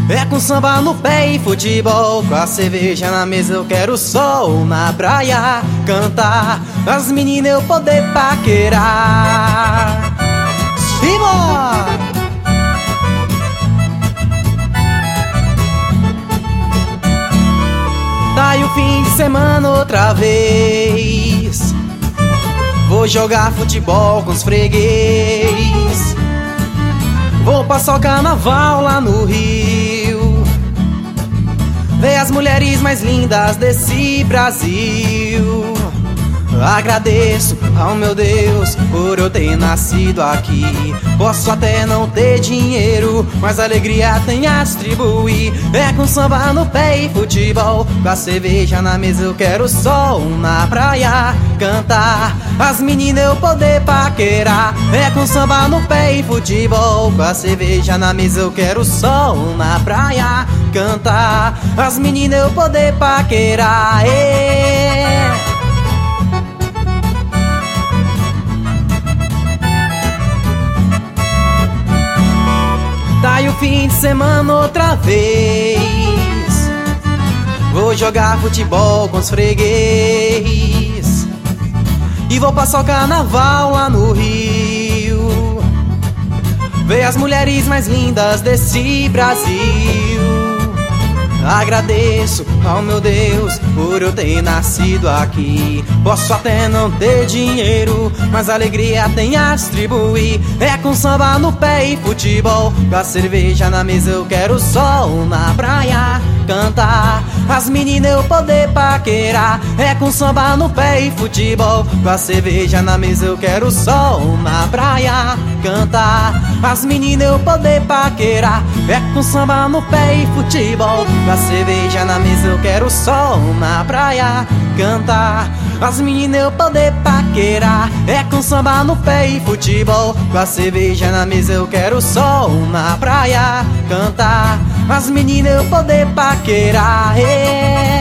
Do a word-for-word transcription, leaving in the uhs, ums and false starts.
É com samba no pé e futebol, com a cerveja na mesa eu quero sol na praia cantar, as meninas eu poder paquerar. Simbora! Tá aí o fim de semana outra vez, vou jogar futebol com os freguês, vou passar o carnaval lá no Rio, ver as mulheres mais lindas desse Brasil. Agradeço ao meu Deus por eu ter nascido aqui. Posso até não ter dinheiro, mas alegria tem a distribuir. É com samba no pé e futebol, com a cerveja na mesa eu quero sol na praia cantar, as meninas eu poder paquerar. É com samba no pé e futebol, com a cerveja na mesa eu quero sol na praia cantar, as meninas eu poder paquerar. É. Tá aí o fim de semana outra vez, vou jogar futebol com os freguês e vou passar o carnaval lá no Rio, ver as mulheres mais lindas desse Brasil. Agradeço ao meu Deus por eu ter nascido aqui. Posso até não ter dinheiro, mas alegria tem a distribuir. É com samba no pé e futebol, com a cerveja na mesa eu quero sol na praia cantar, as meninas eu poder paquerar. É com samba no pé e futebol, com a cerveja na mesa eu quero sol na praia cantar, as meninas eu poder paquerar. É com samba no pé e futebol, com a cerveja na mesa eu quero sol na praia cantar, as meninas eu poder paquerar. É com samba no pé e futebol, com a cerveja na mesa eu quero sol na praia cantar, as meninas eu poder paquerar. É.